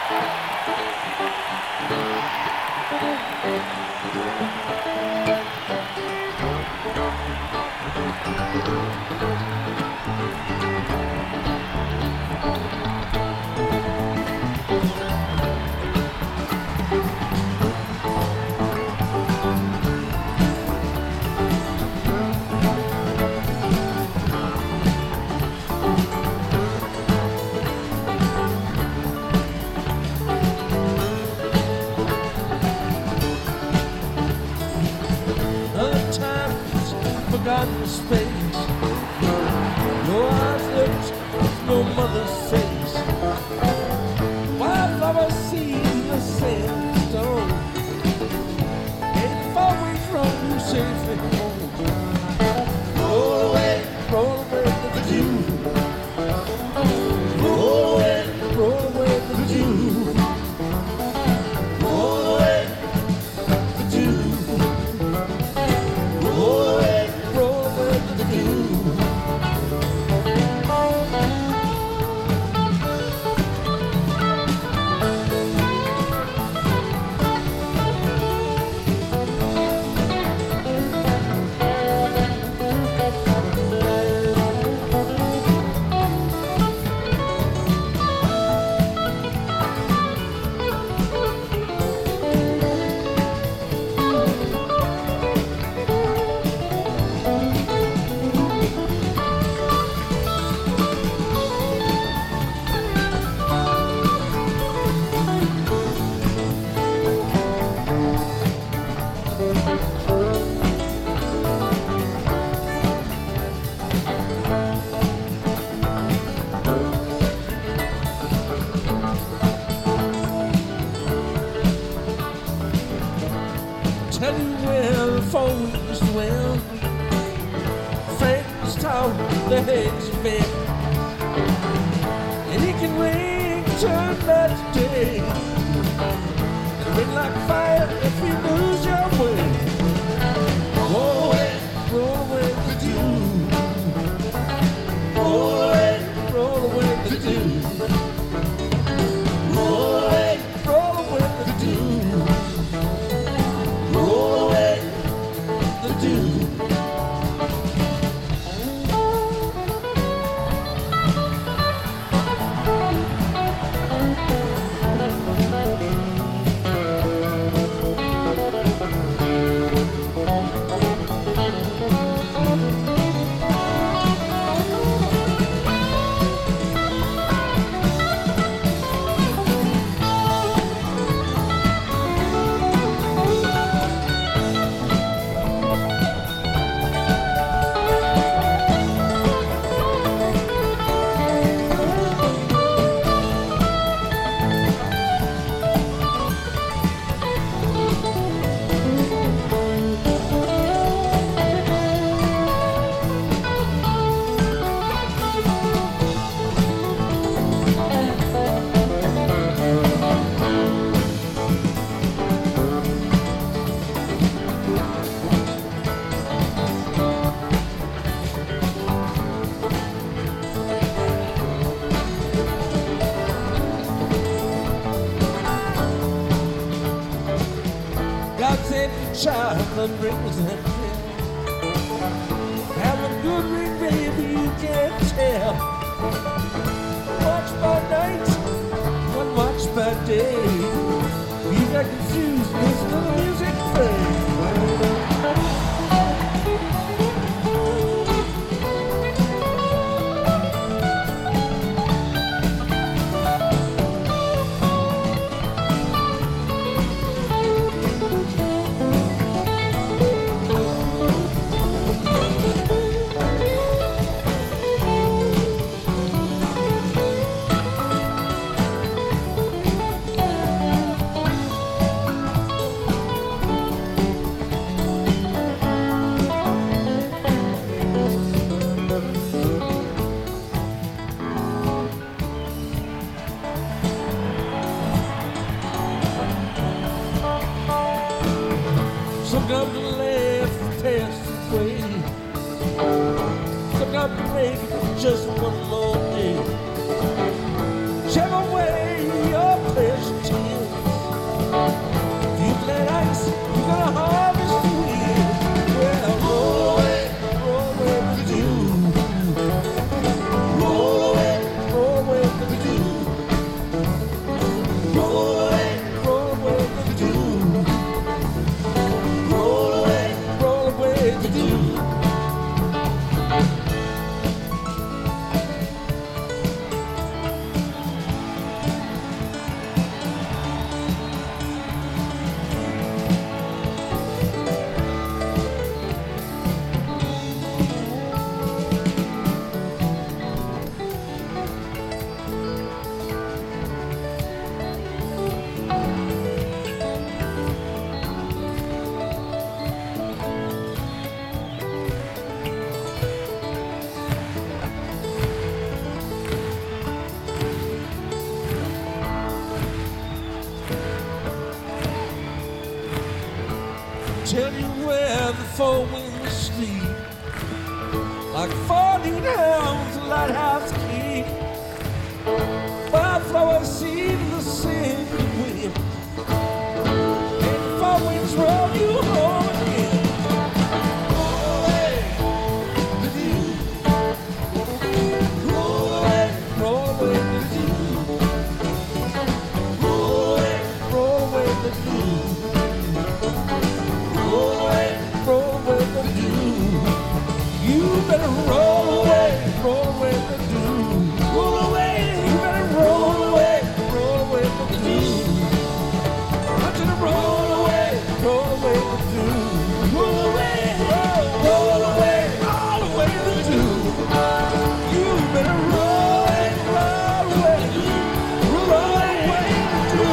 Forgotten space, no eyes lips, no mother's face. Wildflower seeds, the sandstone, ain't far away from you, safely home. Roll away with the dew. Roll away with the dew. Roll away with the dew. Roll away. Tell you where the phone used to win. Frank's town, the heads bent. And he can ring, turn back today. And ring like fire if you lose your way. Roll away the dew. Roll away the dew. Roll away the dew. Roll away the dew. God save the child that brings that pill. Have a good ring, baby, you can't tell. Watch by night, one watch by day. You got confused, listen to the music play. Some come to laugh and pass away. Some come to make it just one more day. Whichever way your pleasure tell you where the four winds sleep, like 14 hounds, lighthouse key. Wildflower seed in the singing wind, and the four winds roll you home again. Roll away with you. Roll away with you. Roll away with you. Roll away with you. You better roll away with you. Roll away, you better roll away with you. I want you to roll away with you. Roll away all the way with you. You better roll away with you. Roll away with you.